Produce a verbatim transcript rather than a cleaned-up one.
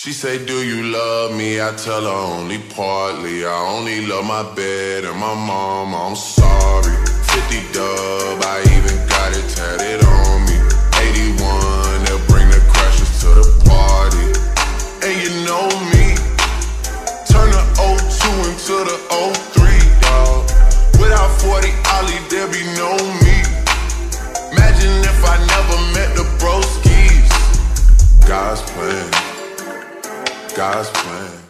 She say, do you love me? I tell her only partly. I only love my bed and my mom, I'm sorry. Fifty dub, I even got it tatted on me. Eighty-one, they'll bring the crashers to the party. And you know me, turn the oh two into the oh three, dawg. Without forty Ollie, there be no me. Imagine if I never met the broskies. God's plan, God's plan.